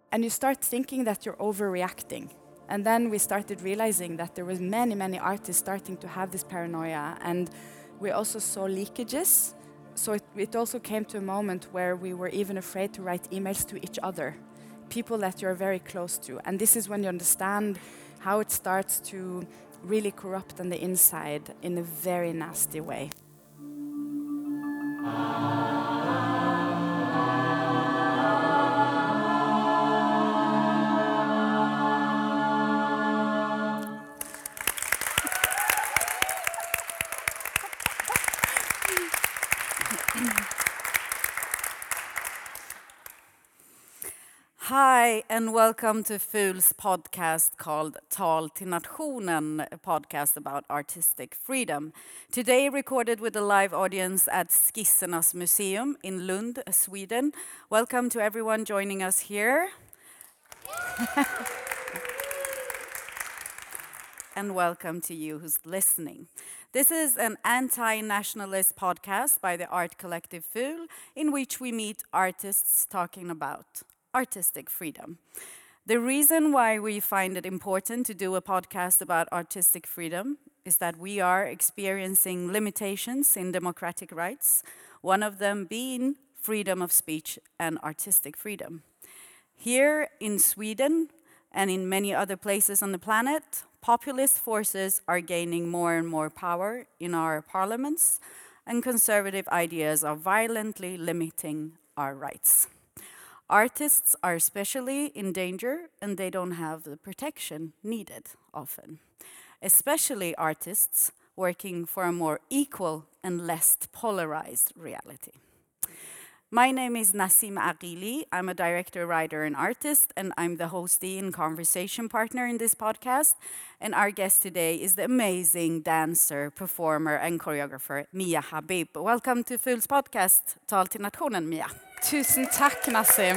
And you start thinking that you're overreacting. And then we started realizing that there was many artists starting to have this paranoia, and we also saw leakages. So it also came to a moment where we were even afraid to write emails to each other, people that you're very close to. And this is when you understand how it starts to really corrupt on the inside in a very nasty way. Hi, and welcome to Ful's podcast called Tal till Nationen, a podcast about artistic freedom. Today recorded with a live audience at Skissernas Museum in Lund, Sweden. Welcome to everyone joining us here. And welcome to you who's listening. This is an anti-nationalist podcast by the art collective Ful, in which we meet artists talking about artistic freedom. The reason why we find it important to do a podcast about artistic freedom is that we are experiencing limitations in democratic rights, one of them being freedom of speech and artistic freedom. Here in Sweden and in many other places on the planet, populist forces are gaining more and more power in our parliaments, and conservative ideas are violently limiting our rights. Artists are especially in danger, and they don't have the protection needed often. Especially artists working for a more equal and less polarized reality. My name is Nassim Aqili. I'm a director, writer, and artist, and I'm the hostee and conversation partner in this podcast. And our guest today is the amazing dancer, performer, and choreographer, Mia Habib. Welcome to Ful's podcast, Tal till Nationen, Mia. Tusen tack, Nassim.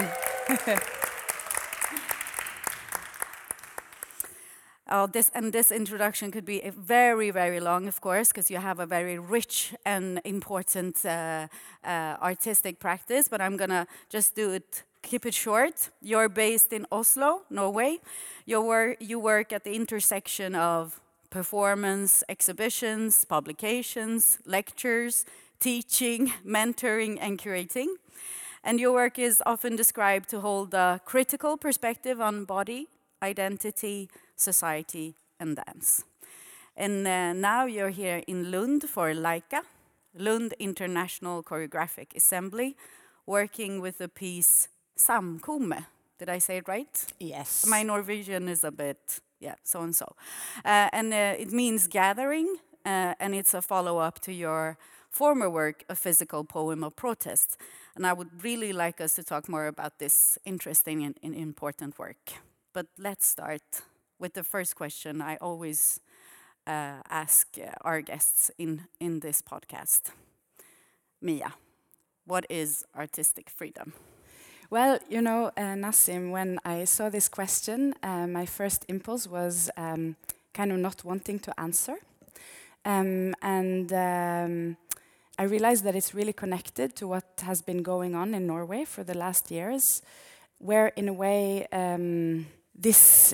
This introduction could be very, very long, of course, because you have a very rich and important artistic practice, but I'm gonna just keep it short. You're based in Oslo, Norway. You work at the intersection of performance, exhibitions, publications, lectures, teaching, mentoring, and curating. And your work is often described to hold a critical perspective on body, identity, society, and dance. And now you're here in Lund for Laika, Lund International Choreographic Assembly, working with the piece Samkomme. Did I say it right? Yes. My Norwegian is a bit, so and so. It means gathering, and it's a follow-up to your former work, A Physical Poem of Protest. And I would really like us to talk more about this interesting and important work. But let's start with the first question I always ask our guests in this podcast. Mia, what is artistic freedom? Well, you know, Nassim, when I saw this question, my first impulse was kind of not wanting to answer. I realized that it's really connected to what has been going on in Norway for the last years, where in a way this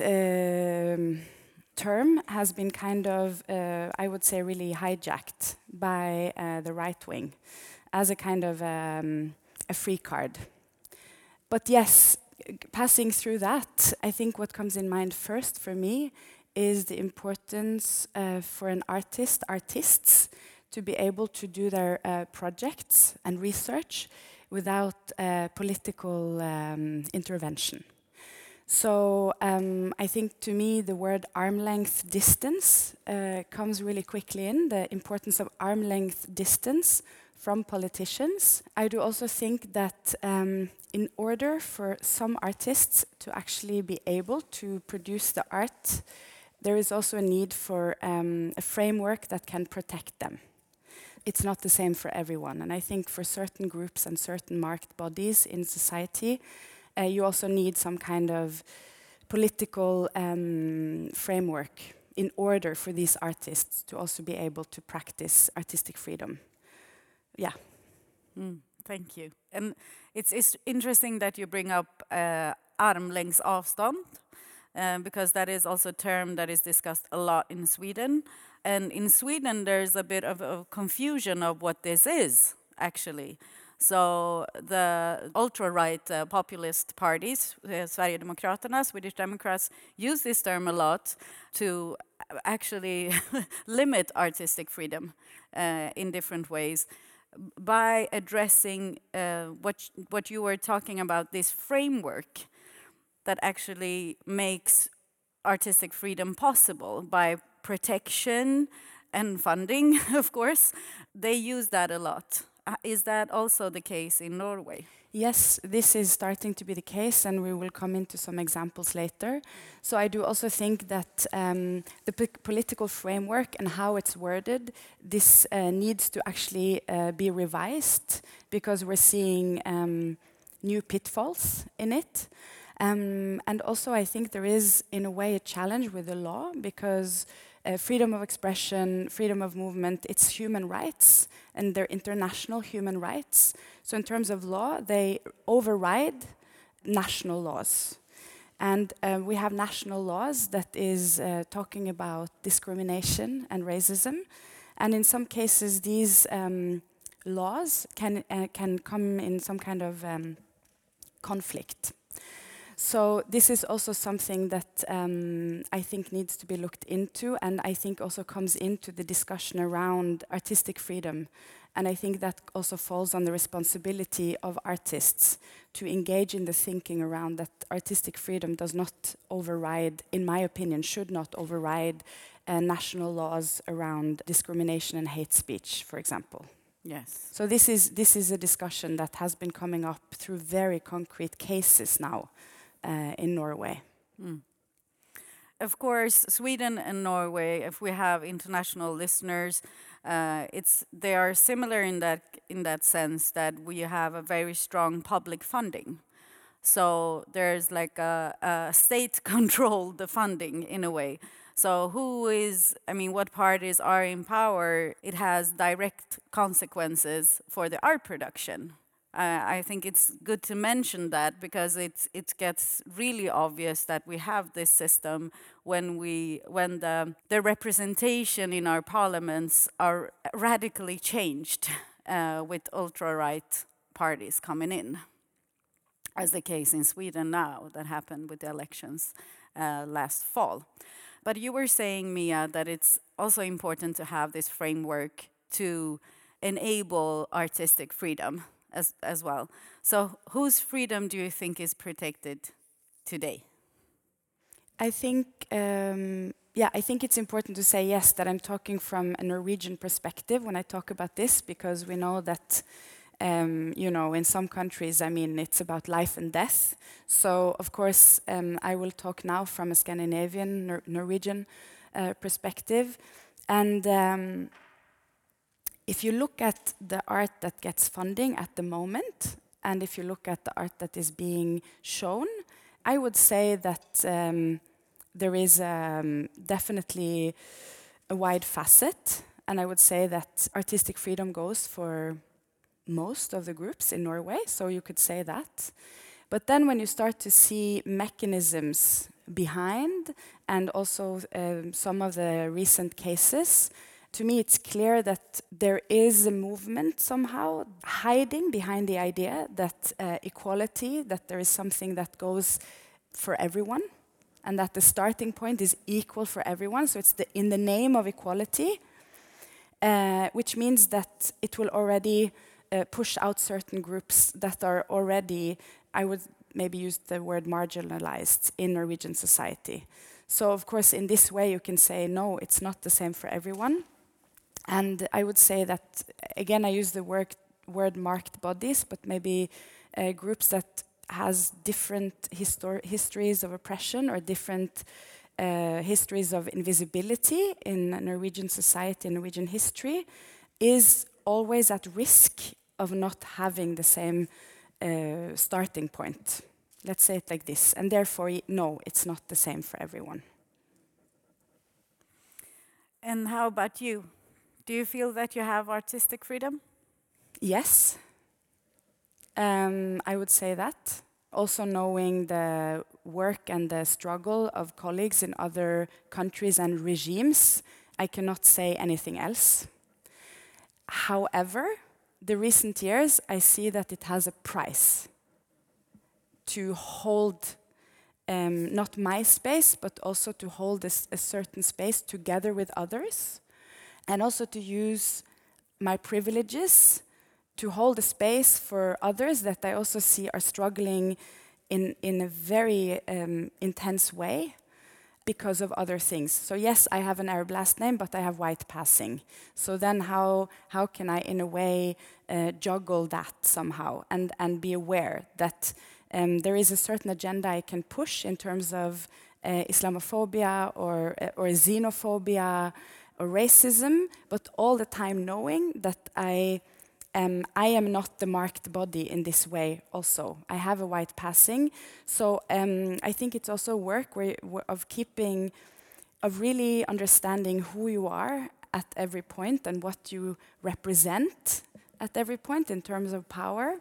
term has been kind of, I would say, really hijacked by the right wing as a kind of a free card. But yes, passing through that, I think what comes in mind first for me is the importance for an artists, to be able to do their projects and research without political intervention. So I think to me the word arm-length distance comes really quickly in, the importance of arm-length distance from politicians. I do also think that in order for some artists to actually be able to produce the art, there is also a need for a framework that can protect them. It's not the same for everyone, and I think for certain groups and certain marked bodies in society, you also need some kind of political framework in order for these artists to also be able to practice artistic freedom. Yeah. Thank you. And it's interesting that you bring up armlängds avstånd, because that is also a term that is discussed a lot in Sweden. And in Sweden, there's a bit of a confusion of what this is, actually. So the ultra-right populist parties, Sverigedemokraterna, Swedish Democrats, use this term a lot to actually limit artistic freedom in different ways by addressing what you were talking about, this framework that actually makes artistic freedom possible by protection and funding, of course. They use that a lot. Is that also the case in Norway? Yes, this is starting to be the case, and we will come into some examples later. So I do also think that the political framework and how it's worded, this needs to actually be revised because we're seeing new pitfalls in it. And also I think there is, in a way, a challenge with the law because freedom of expression, freedom of movement, it's human rights and they're international human rights. So in terms of law, they override national laws. And we have national laws that is talking about discrimination and racism. And in some cases, these laws can come in some kind of conflict. So this is also something that I think needs to be looked into, and I think also comes into the discussion around artistic freedom. And I think that also falls on the responsibility of artists to engage in the thinking around that artistic freedom does not override, in my opinion, should not override national laws around discrimination and hate speech, for example. Yes. So this is a discussion that has been coming up through very concrete cases now. In Norway. Of course, Sweden and Norway, if we have international listeners, they are similar in that sense that we have a very strong public funding. So there's like a state-controlled funding in a way. So what parties are in power, it has direct consequences for the art production. I think it's good to mention that because it gets really obvious that we have this system when the representation in our parliaments are radically changed with ultra-right parties coming in, as the case in Sweden now that happened with the elections last fall. But you were saying, Mia, that it's also important to have this framework to enable artistic freedom as well. So whose freedom do you think is protected today? I think, I think it's important to say, yes, that I'm talking from a Norwegian perspective when I talk about this, because we know that, in some countries, it's about life and death. So, of course, I will talk now from a Scandinavian, Norwegian perspective. And if you look at the art that gets funding at the moment, and if you look at the art that is being shown, I would say that there is definitely a wide facet, and I would say that artistic freedom goes for most of the groups in Norway, so you could say that. But then when you start to see mechanisms behind, and also some of the recent cases, to me, it's clear that there is a movement somehow hiding behind the idea that equality, that there is something that goes for everyone, and that the starting point is equal for everyone. So it's in the name of equality, which means that it will already push out certain groups that are already, I would maybe use the word marginalized in Norwegian society. So of course, in this way, you can say, no, it's not the same for everyone. And I would say that, again, I use the word marked bodies, but maybe groups that has different histories of oppression or different histories of invisibility in Norwegian society, Norwegian history, is always at risk of not having the same starting point. Let's say it like this. And therefore, no, it's not the same for everyone. And how about you? Do you feel that you have artistic freedom? Yes. I would say that. Also knowing the work and the struggle of colleagues in other countries and regimes, I cannot say anything else. However, the recent years, I see that it has a price to hold not my space, but also to hold a certain space together with others, and also to use my privileges to hold a space for others that I also see are struggling in a very intense way because of other things. So yes, I have an Arab last name, but I have white passing. So then how can I, in a way, juggle that somehow and be aware that there is a certain agenda I can push in terms of Islamophobia or xenophobia or racism, but all the time knowing that I am not the marked body in this way also. I have a white passing. So I think it's also work of really understanding who you are at every point and what you represent at every point in terms of power.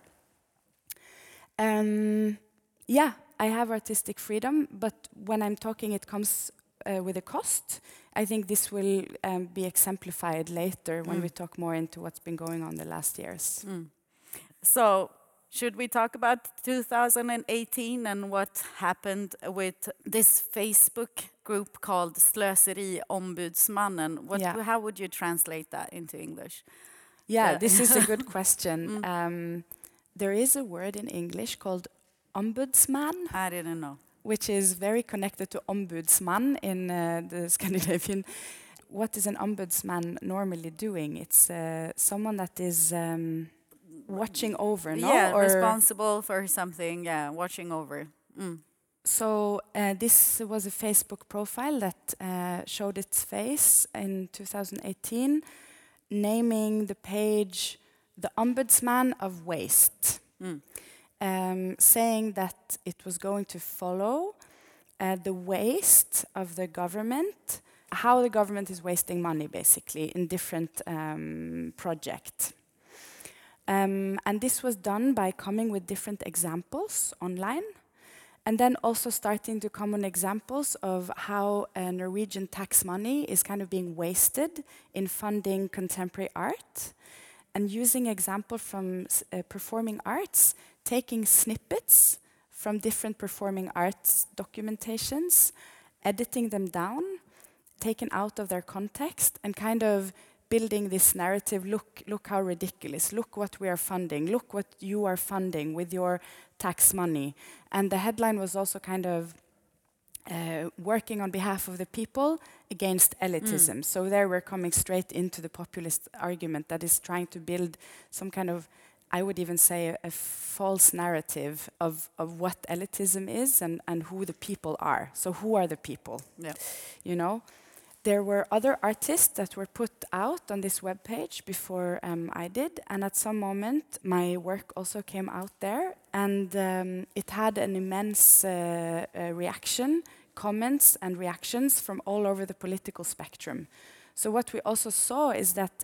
Yeah, I have artistic freedom, but when I'm talking, it comes with a cost. I think this will be exemplified later when we talk more into what's been going on the last years. So, should we talk about 2018 and what happened with this Facebook group called Slöseriombudsmannen? Yeah. How would you translate that into English? Yeah, this is a good question. There is a word in English called ombudsman, I didn't know. which is very connected to ombudsman in the Scandinavian. What is an ombudsman normally doing? It's someone that is watching over, no? Yeah, Or responsible for something, yeah, watching over. So this was a Facebook profile that showed its face in 2018, naming the page "The Ombudsman of Waste," saying that it was going to follow the waste of the government, how the government is wasting money, basically, in different projects. And this was done by coming with different examples online, and then also starting to come on examples of how Norwegian tax money is kind of being wasted in funding contemporary art, and using example from performing arts, taking snippets from different performing arts documentations, editing them down, taken out of their context, and kind of building this narrative, look how ridiculous, look what we are funding, look what you are funding with your tax money. And the headline was also kind of working on behalf of the people against elitism. So there we're coming straight into the populist argument that is trying to build some kind of, I would even say, a false narrative of what elitism is and who the people are. So who are the people? Yeah. You know? There were other artists that were put out on this webpage before I did, and at some moment my work also came out there, and it had an immense reaction, comments and reactions from all over the political spectrum. So what we also saw is that,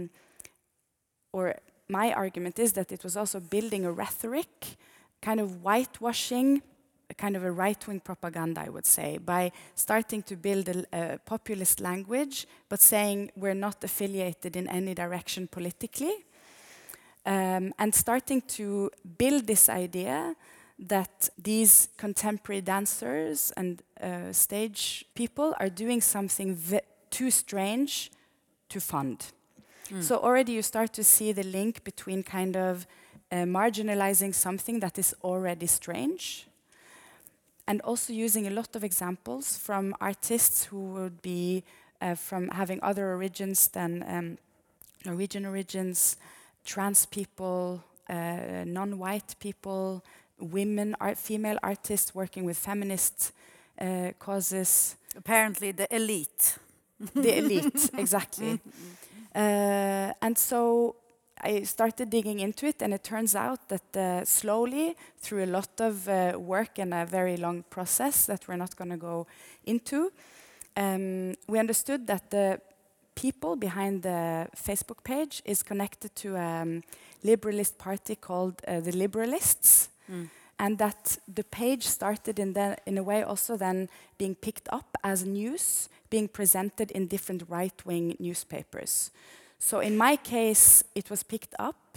or my argument is that it was also building a rhetoric, kind of whitewashing, a kind of a right-wing propaganda, I would say, by starting to build a populist language, but saying we're not affiliated in any direction politically, and starting to build this idea that these contemporary dancers and stage people are doing something too strange to fund. So already you start to see the link between kind of marginalizing something that is already strange, and also using a lot of examples from artists who would be from having other origins than Norwegian origins, trans people, non-white people, women, female artists working with feminist causes. Apparently the elite. The elite, exactly. And so I started digging into it, and it turns out that slowly, through a lot of work and a very long process that we're not going to go into, we understood that the people behind the Facebook page is connected to a liberalist party called the Liberalists, and that the page started in a way also then being picked up as news, being presented in different right-wing newspapers. So in my case, it was picked up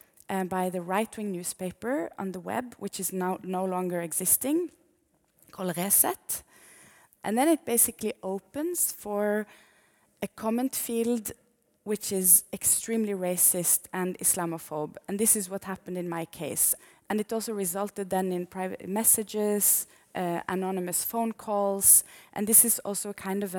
by the right-wing newspaper on the web, which is now no longer existing, called Reset. And then it basically opens for a comment field which is extremely racist and Islamophobe. And this is what happened in my case. And it also resulted then in private messages, anonymous phone calls, and this is also kind of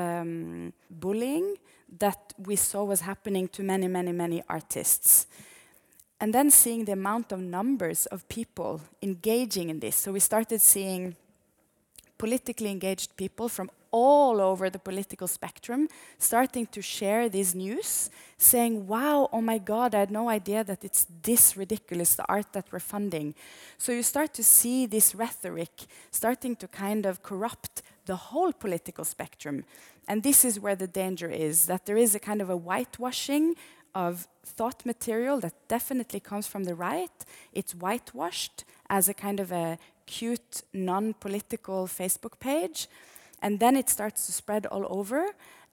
bullying that we saw was happening to many, many, many artists. And then seeing the amount of numbers of people engaging in this. So we started seeing politically engaged people from all over the political spectrum starting to share this news, saying, wow, oh my God, I had no idea that it's this ridiculous, the art that we're funding. So you start to see this rhetoric starting to kind of corrupt the whole political spectrum. And this is where the danger is, that there is a kind of a whitewashing of thought material that definitely comes from the right. It's whitewashed as a kind of a cute, non-political Facebook page. And then it starts to spread all over.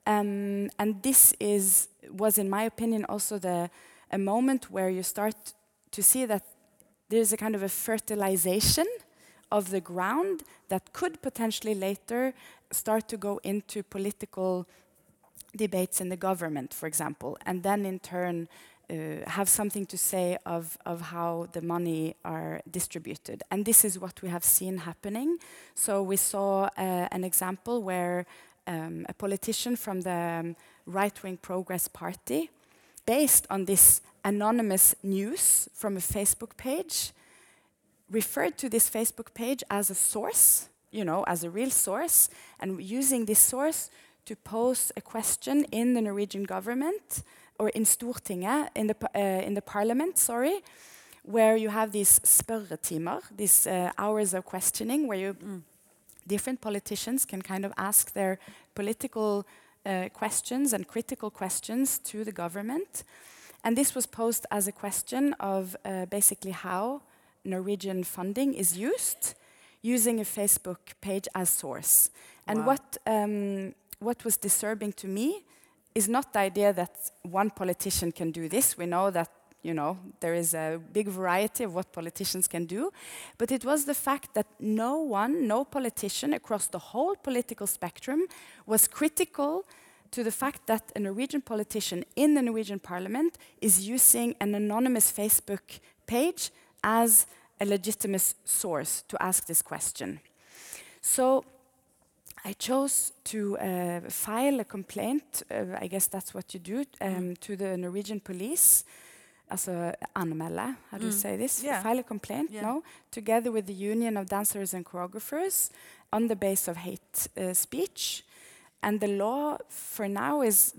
And this was, in my opinion, also a moment where you start to see that there's a kind of a fertilization of the ground that could potentially later start to go into political debates in the government, for example, and then in turn have something to say of how the money are distributed. And this is what we have seen happening. So we saw an example where a politician from the right-wing Progress Party, based on this anonymous news from a Facebook page, referred to this Facebook page as a source, as a real source, and using this source to pose a question in the Norwegian government, or in Stortinget, in the parliament, where you have these spørretimer, these hours of questioning, where different politicians can kind of ask their political questions and critical questions to the government. And this was posed as a question of basically how Norwegian funding is used, using a Facebook page as source. And what was disturbing to me is not the idea that one politician can do this. We know that, there is a big variety of what politicians can do. But it was the fact that no politician across the whole political spectrum was critical to the fact that a Norwegian politician in the Norwegian parliament is using an anonymous Facebook page as a legitimate source to ask this question. So I chose to file a complaint, I guess that's what you do, to the Norwegian police. Also, anmelde, how do you say this? Yeah. File a complaint, together with the Union of Dancers and Choreographers on the basis of hate speech. And the law for now was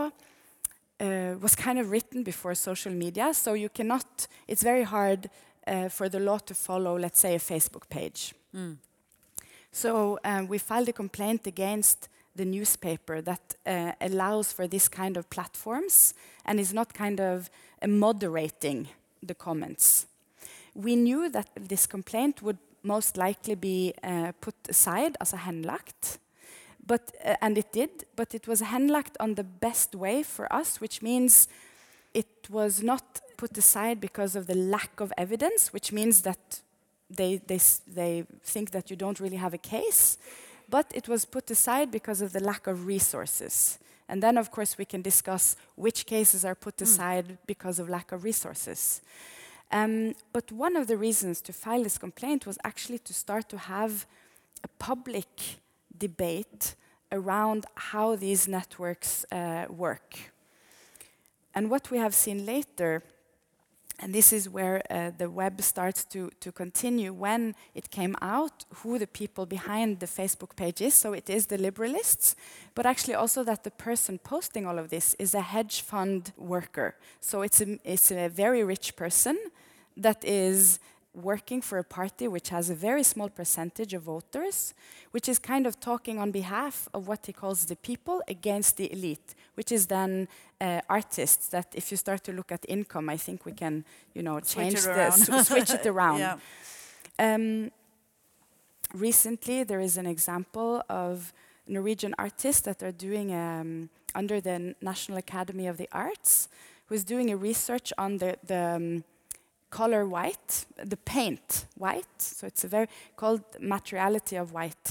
kind of written before social media, so you cannot, it's very hard for the law to follow, let's say, a Facebook page. So we filed a complaint against the newspaper that allows for this kind of platforms and is not kind of moderating the comments. We knew that this complaint would most likely be put aside as a henlagt, and it did, but it was henlagt on the best way for us, which means it was not put aside because of the lack of evidence, which means that they think that you don't really have a case, but it was put aside because of the lack of resources. And then, of course, we can discuss which cases are put aside because of lack of resources. But one of the reasons to file this complaint was actually to start to have a public debate around how these networks work. And what we have seen later, and this is where the web starts to continue, when it came out who the people behind the Facebook page is. So it is the liberalists, but actually also that the person posting all of this is a hedge fund worker. So it's a very rich person that is working for a party which has a very small percentage of voters, which is kind of talking on behalf of what he calls the people against the elite, which is then artists. That if you start to look at income, I think we can, switch it around. Yeah. Recently, there is an example of Norwegian artists that are doing under the National Academy of the Arts, who is doing a research on the color white, the paint white. So it's a very called Materiality of White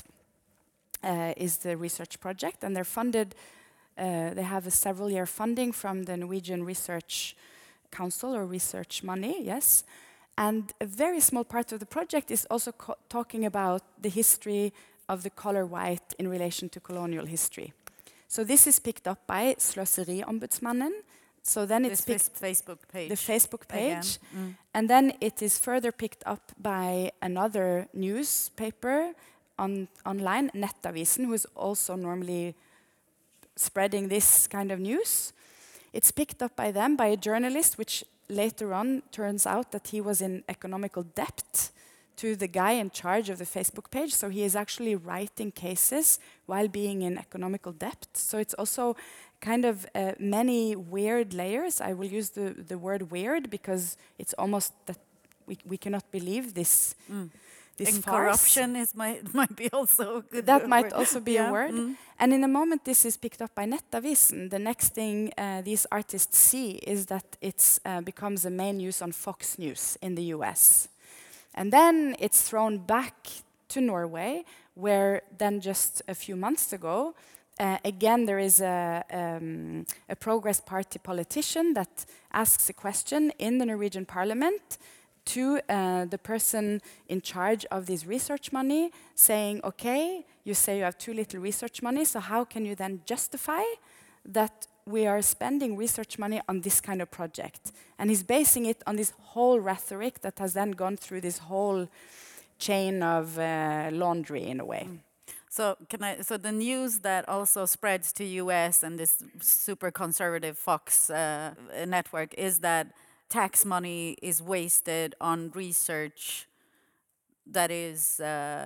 is the research project, and they're funded. They have a several-year funding from the Norwegian Research Council or research money, yes. And a very small part of the project is also talking about the history of the color white in relation to colonial history. So this is picked up by Sløseriombudsmannen. So then it's Facebook page. The Facebook page. And then it is further picked up by another newspaper online, Nettavisen, who is also normally spreading this kind of news. It's picked up by them, by a journalist, which later on turns out that he was in economical debt to the guy in charge of the Facebook page. So he is actually writing cases while being in economical debt. So it's also kind of many weird layers. I will use the word weird because it's almost that we cannot believe this. This and farce. Corruption might be also a good that might word. also be a word. And in the moment this is picked up by Nettavisen, the next thing these artists see is that it becomes a main news on Fox News in the US. And then it's thrown back to Norway, where then just a few months ago, again there is a Progress Party politician that asks a question in the Norwegian parliament to the person in charge of this research money, saying, okay, you say you have too little research money, so how can you then justify that we are spending research money on this kind of project? And he's basing it on this whole rhetoric that has then gone through this whole chain of laundry in a way. So the news that also spreads to US and this super conservative Fox network is that tax money is wasted on research that is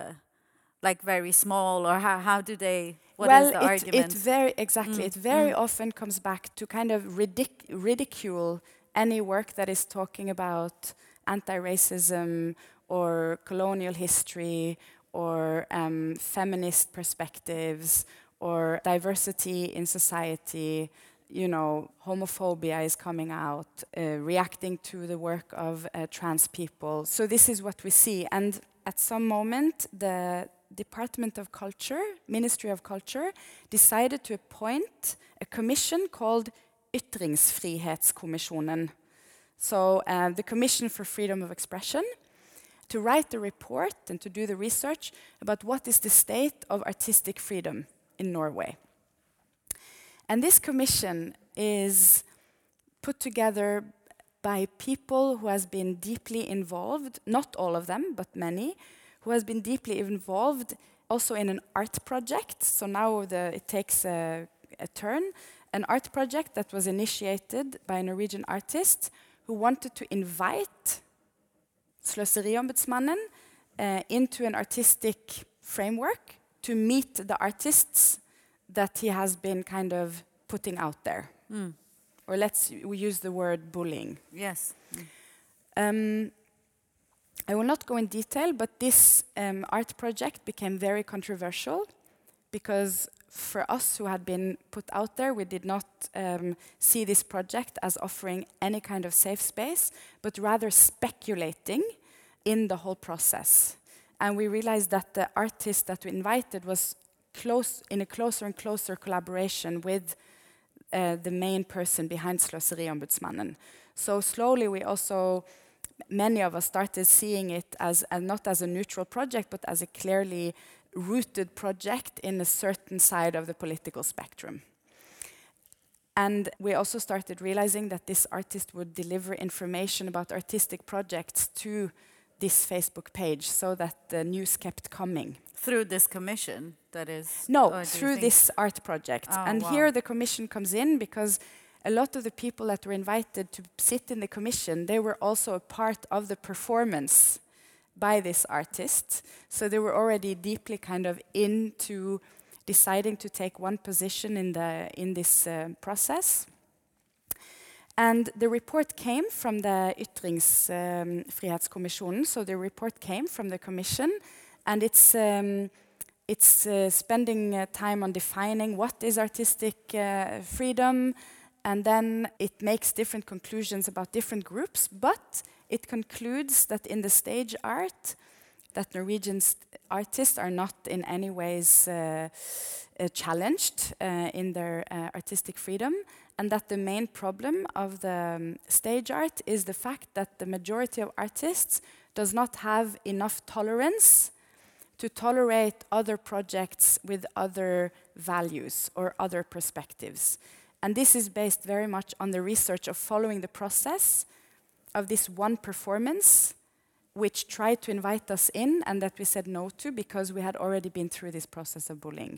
like very small, or how do they? What is the argument? It very often comes back to kind of ridicule any work that is talking about anti-racism or colonial history or feminist perspectives or diversity in society. You know, homophobia is coming out, reacting to the work of trans people. So this is what we see. And at some moment, the Department of Culture, Ministry of Culture, decided to appoint a commission called Ytringsfrihetskommisjonen. So the Commission for Freedom of Expression, to write the report and to do the research about what is the state of artistic freedom in Norway. And this commission is put together by people who has been deeply involved, not all of them, but many, who has been deeply involved also in an art project. So now it takes a turn. An art project that was initiated by a Norwegian artist who wanted to invite Sløseriombudsmannen into an artistic framework to meet the artists that he has been kind of putting out there. Or we use the word bullying. Yes. I will not go in detail, but this art project became very controversial because for us who had been put out there, we did not see this project as offering any kind of safe space, but rather speculating in the whole process. And we realized that the artist that we invited was in a closer and closer collaboration with the main person behind Sløseriombudsmannen. So slowly many of us started seeing it as not as a neutral project, but as a clearly rooted project in a certain side of the political spectrum. And we also started realizing that this artist would deliver information about artistic projects to this Facebook page so that the news kept coming. Through this commission, that is? No, through this art project. Oh, and wow. Here the commission comes in because a lot of the people that were invited to sit in the commission, they were also a part of the performance by this artist. So they were already deeply kind of into deciding to take one position in this process. And the report came from the Ytringsfrihetskommisjonen, so the report came from the commission, and it's spending time on defining what is artistic freedom, and then it makes different conclusions about different groups, but it concludes that in the stage art, that Norwegian artists are not in any ways challenged in their artistic freedom, and that the main problem of the stage art is the fact that the majority of artists does not have enough tolerance to tolerate other projects with other values or other perspectives. And this is based very much on the research of following the process of this one performance, which tried to invite us in and that we said no to because we had already been through this process of bullying.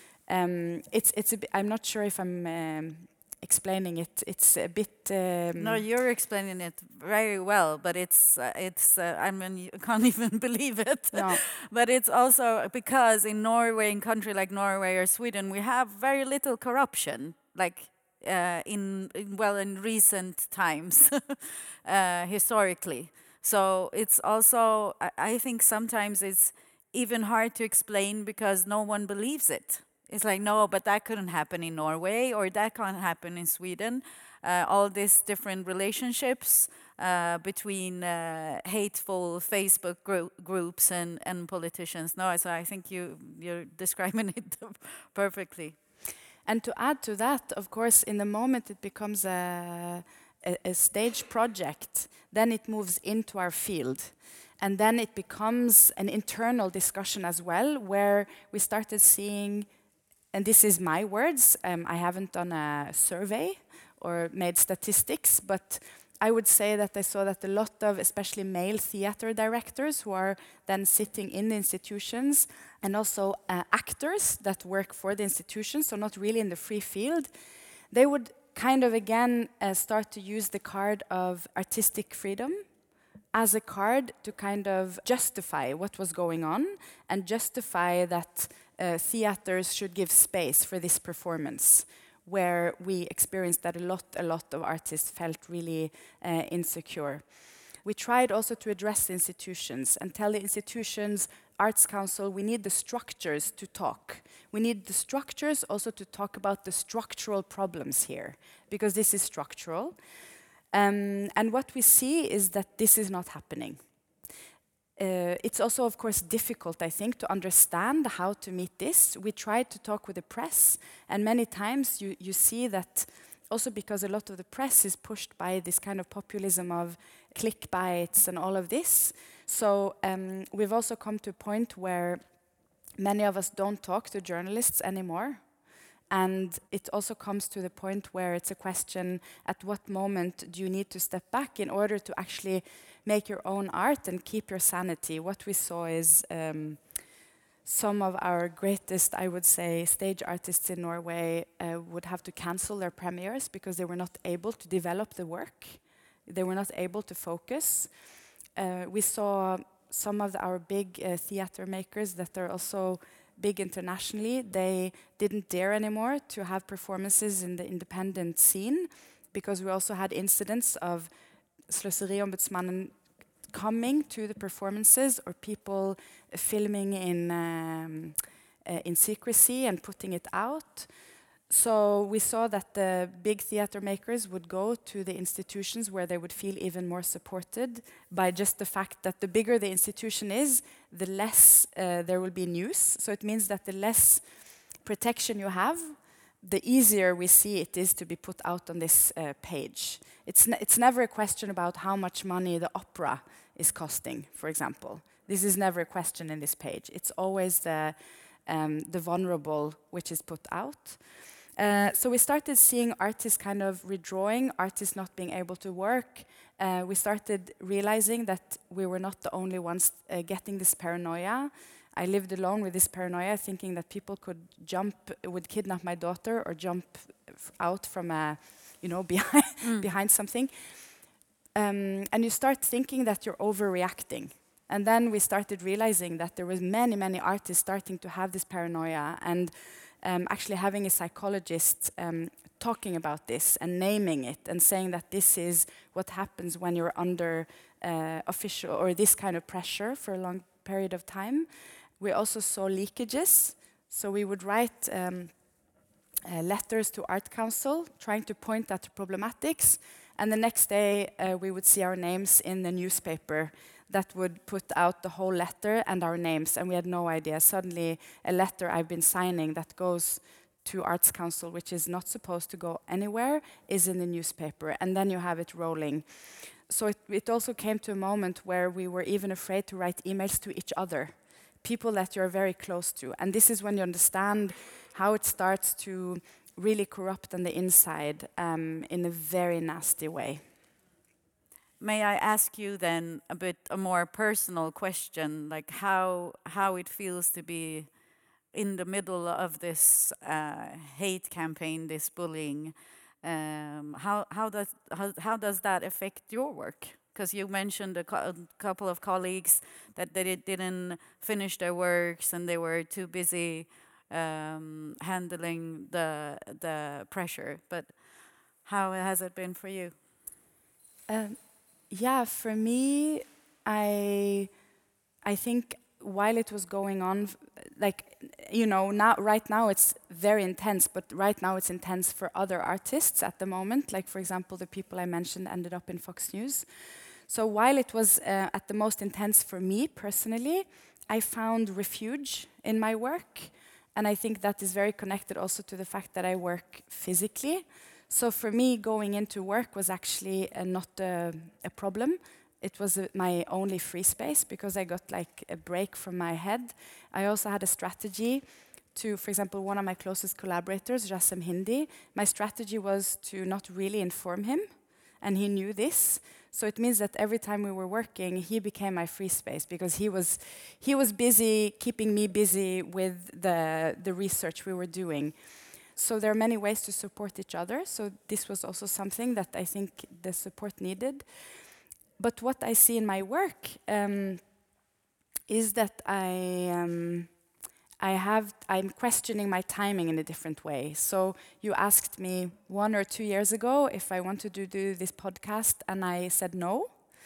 I'm not sure if I'm explaining it. It's a bit. No, you're explaining it very well, but I mean, you can't even believe it. No. But it's also because in Norway, in country like Norway or Sweden, we have very little corruption, like in recent times, historically. So it's also, I think sometimes it's even hard to explain because no one believes it. It's like, no, but that couldn't happen in Norway or that can't happen in Sweden. All these different relationships between hateful Facebook groups and politicians. No, so I think you're describing it perfectly. And to add to that, of course, in the moment it becomes a stage project, then it moves into our field. And then it becomes an internal discussion as well, where we started seeing, and this is my words, I haven't done a survey or made statistics, but I would say that I saw that a lot of, especially male theater directors who are then sitting in the institutions, and also actors that work for the institutions, so not really in the free field, they would kind of again start to use the card of artistic freedom as a card to kind of justify what was going on and justify that theaters should give space for this performance, where we experienced that a lot of artists felt really insecure. We tried also to address the institutions and tell the institutions, Arts Council, we need the structures to talk. We need the structures also to talk about the structural problems here, because this is structural. And what we see is that this is not happening. It's also, of course, difficult, I think, to understand how to meet this. We tried to talk with the press, and many times you see that also because a lot of the press is pushed by this kind of populism of clickbaits and all of this. So we've also come to a point where many of us don't talk to journalists anymore. And it also comes to the point where it's a question, at what moment do you need to step back in order to actually make your own art and keep your sanity? What we saw is some of our greatest, I would say, stage artists in Norway would have to cancel their premieres because they were not able to develop the work. They were not able to focus. We saw some of our big theater makers that are also big internationally. They didn't dare anymore to have performances in the independent scene because we also had incidents of Sløseriombudsmannen coming to the performances or people filming in secrecy and putting it out. So we saw that the big theater makers would go to the institutions where they would feel even more supported by just the fact that the bigger the institution is, the less there will be news. So it means that the less protection you have, the easier we see it is to be put out on this page. It's never a question about how much money the opera is costing, for example. This is never a question in this page. It's always the vulnerable which is put out. So we started seeing artists kind of redrawing, artists not being able to work. We started realizing that we were not the only ones getting this paranoia. I lived alone with this paranoia, thinking that people would kidnap my daughter or jump out from behind something. And you start thinking that you're overreacting. And then we started realizing that there was many artists starting to have this paranoia, and actually having a psychologist talking about this and naming it and saying that this is what happens when you're under official or this kind of pressure for a long period of time. We also saw leakages. So we would write letters to Art Council trying to point at the problematics, and the next day we would see our names in the newspaper that would put out the whole letter and our names, and we had no idea. Suddenly a letter I've been signing that goes to Arts Council, which is not supposed to go anywhere, is in the newspaper, and then you have it rolling. So it also came to a moment where we were even afraid to write emails to each other, people that you're very close to. And this is when you understand how it starts to really corrupt on the inside in a very nasty way. May I ask you then a more personal question, like how it feels to be in the middle of this hate campaign, this bullying? How does that affect your work? Because you mentioned a couple of colleagues that they didn't finish their works and they were too busy handling the pressure. But how has it been for you? Yeah, for me, I think while it was going on, right now it's very intense, but right now it's intense for other artists at the moment. Like, for example, the people I mentioned ended up in Fox News. So while it was at the most intense for me personally, I found refuge in my work. And I think that is very connected also to the fact that I work physically. So for me, going into work was actually not a problem. It was my only free space because I got like a break from my head. I also had a strategy to, for example, one of my closest collaborators, Jasem Hindi, my strategy was to not really inform him, and he knew this. So it means that every time we were working, he became my free space because he was busy keeping me busy with the research we were doing. So there are many ways to support each other. So this was also something that I think the support needed. But what I see in my work is that I'm questioning my timing in a different way. So you asked me 1 or 2 years ago if I wanted to do this podcast, and I said no.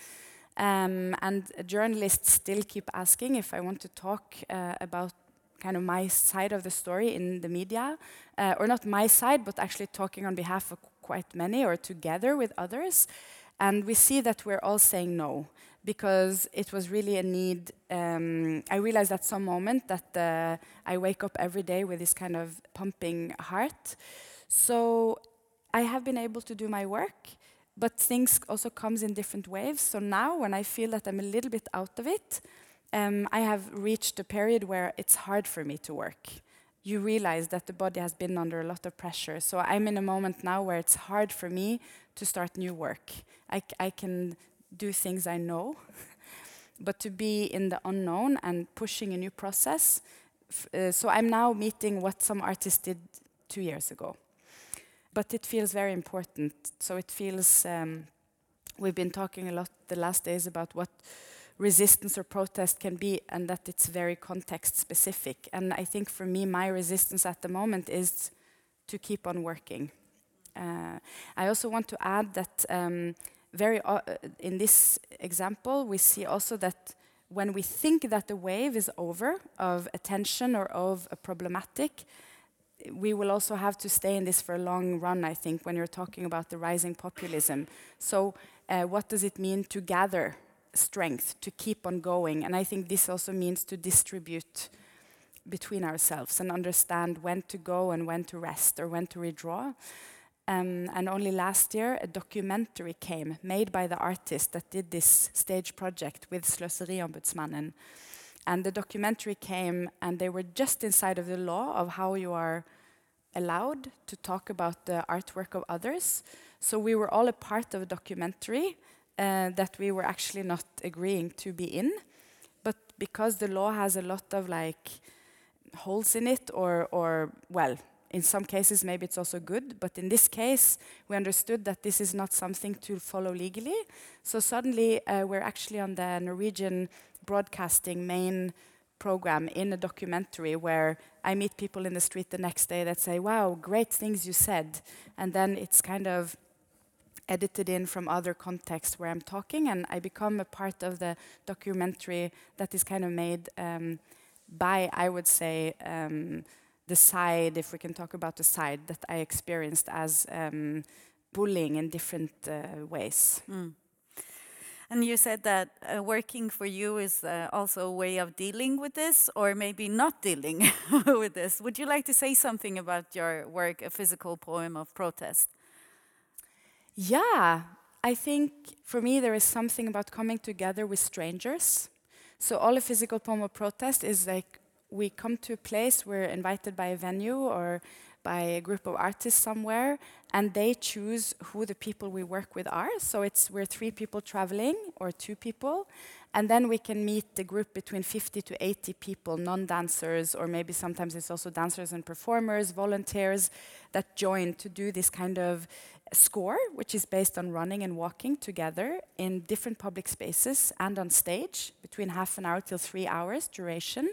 And journalists still keep asking if I want to talk about kind of my side of the story in the media, or not my side, but actually talking on behalf of quite many or together with others. And we see that we're all saying no, because it was really a need. I realized at some moment that I wake up every day with this kind of pumping heart. So I have been able to do my work, but things also comes in different waves. So now when I feel that I'm a little bit out of it, I have reached a period where it's hard for me to work. You realize that the body has been under a lot of pressure. So I'm in a moment now where it's hard for me to start new work. I can do things I know, but to be in the unknown and pushing a new process. So I'm now meeting what some artists did 2 years ago. But it feels very important. So it feels, we've been talking a lot the last days about what resistance or protest can be, and that it's very context specific. And I think for me, my resistance at the moment is to keep on working. I also want to add that in this example, we see also that when we think that the wave is over of attention or of a problematic, we will also have to stay in this for a long run, I think, when you're talking about the rising populism. So what does it mean to gather strength, to keep on going? And I think this also means to distribute between ourselves and understand when to go and when to rest or when to withdraw. And only last year, a documentary came, made by the artist that did this stage project with Slöseriombudsmannen. And the documentary came, and they were just inside of the law of how you are allowed to talk about the artwork of others. So we were all a part of a documentary that we were actually not agreeing to be in. But because the law has a lot of like holes in it, or well, in some cases maybe it's also good, but in this case we understood that this is not something to follow legally. So suddenly we're actually on the Norwegian broadcasting main program in a documentary where I meet people in the street the next day that say, wow, great things you said. And then it's kind of edited in from other contexts where I'm talking, and I become a part of the documentary that is kind of made by, I would say, the side, if we can talk about the side, that I experienced as bullying in different ways. And you said that working for you is also a way of dealing with this, or maybe not dealing with this. Would you like to say something about your work, A Physical Poem of Protest? Yeah, I think for me there is something about coming together with strangers. So all A Physical Poem of Protest is like we come to a place, we're invited by a venue or by a group of artists somewhere, and they choose who the people we work with are. So we're 3 people traveling, or 2 people, and then we can meet the group between 50 to 80 people, non-dancers, or maybe sometimes it's also dancers and performers, volunteers, that join to do this kind of score, which is based on running and walking together in different public spaces and on stage, between half an hour till 3 hours duration.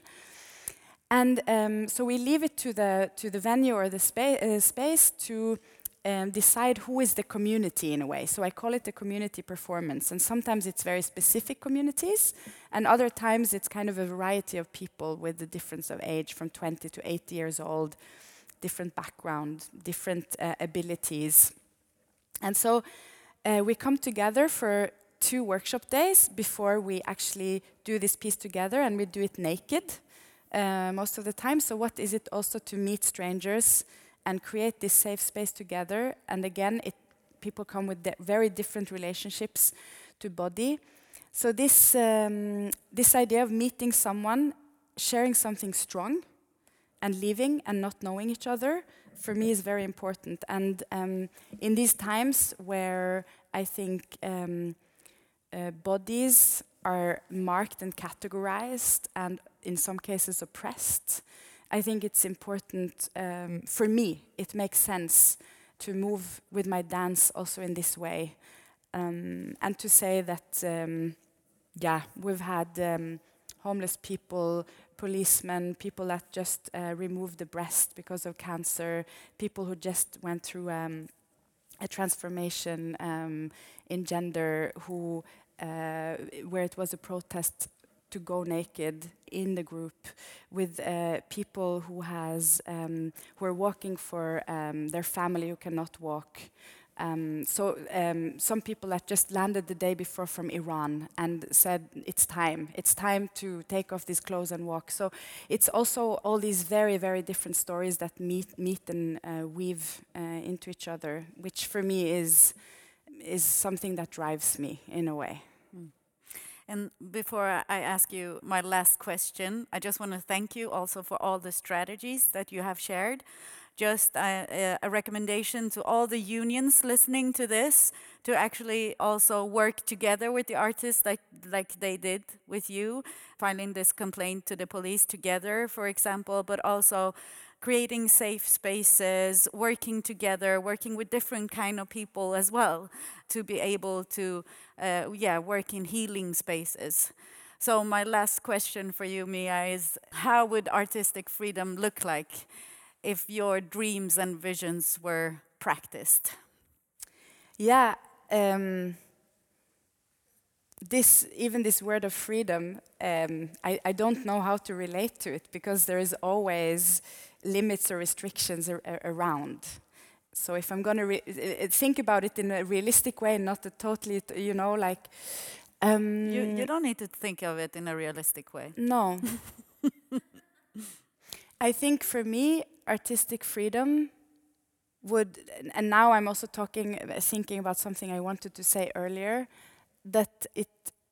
And so we leave it to the venue or the space to decide who is the community in a way. So I call it a community performance. And sometimes it's very specific communities, and other times it's kind of a variety of people with a difference of age from 20 to 80 years old, different background, different abilities. And so we come together for 2 workshop days before we actually do this piece together, and we do it naked. Most of the time. So what is it also to meet strangers and create this safe space together? And again, people come with very different relationships to body. So this idea of meeting someone, sharing something strong, and leaving and not knowing each other, for me is very important. And in these times where I think bodies are marked and categorized and in some cases oppressed, I think it's important, for me, it makes sense to move with my dance also in this way. And to say that, we've had homeless people, policemen, people that just removed the breast because of cancer, people who just went through a transformation in gender, who where it was a protest to go naked in the group, with people who are walking for their family who cannot walk. Some people that just landed the day before from Iran and said it's time to take off these clothes and walk. So it's also all these very, very different stories that meet and weave into each other, which for me is something that drives me in a way. And before I ask you my last question, I just want to thank you also for all the strategies that you have shared. Just a recommendation to all the unions listening to this to actually also work together with the artists like they did with you, filing this complaint to the police together, for example, but also creating safe spaces, working together, working with different kind of people as well, to be able to, work in healing spaces. So my last question for you, Mia, is how would artistic freedom look like if your dreams and visions were practiced? Yeah, this word of freedom, I don't know how to relate to it, because there is always limits or restrictions around. So if I'm going to think about it in a realistic way, not a totally, you don't need to think of it in a realistic way. No. I think for me, artistic freedom would, and now I'm also thinking about something I wanted to say earlier, that it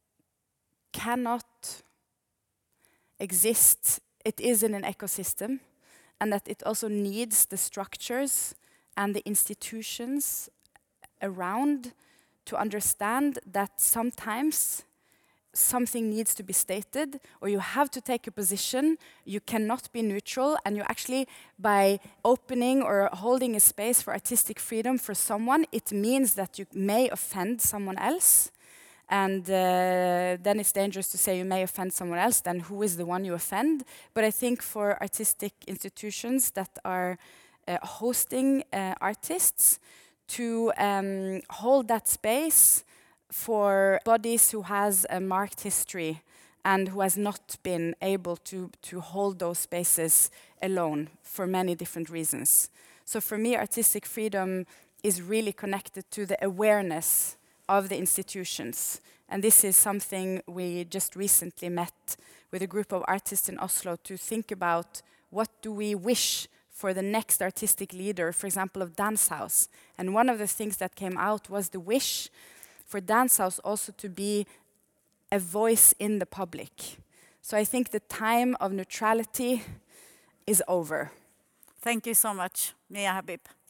cannot exist. It is in an ecosystem, and that it also needs the structures and the institutions around to understand that sometimes something needs to be stated, or you have to take a position. You cannot be neutral, and you actually, by opening or holding a space for artistic freedom for someone, it means that you may offend someone else. And then it's dangerous to say you may offend someone else, then who is the one you offend? But I think for artistic institutions that are hosting artists, to hold that space for bodies who has a marked history and who has not been able to hold those spaces alone for many different reasons. So for me, artistic freedom is really connected to the awareness of the institutions. And this is something we just recently met with a group of artists in Oslo to think about: what do we wish for the next artistic leader, for example, of Dance House? And one of the things that came out was the wish for Dance House also to be a voice in the public. So I think the time of neutrality is over. Thank you so much, Mia Habib.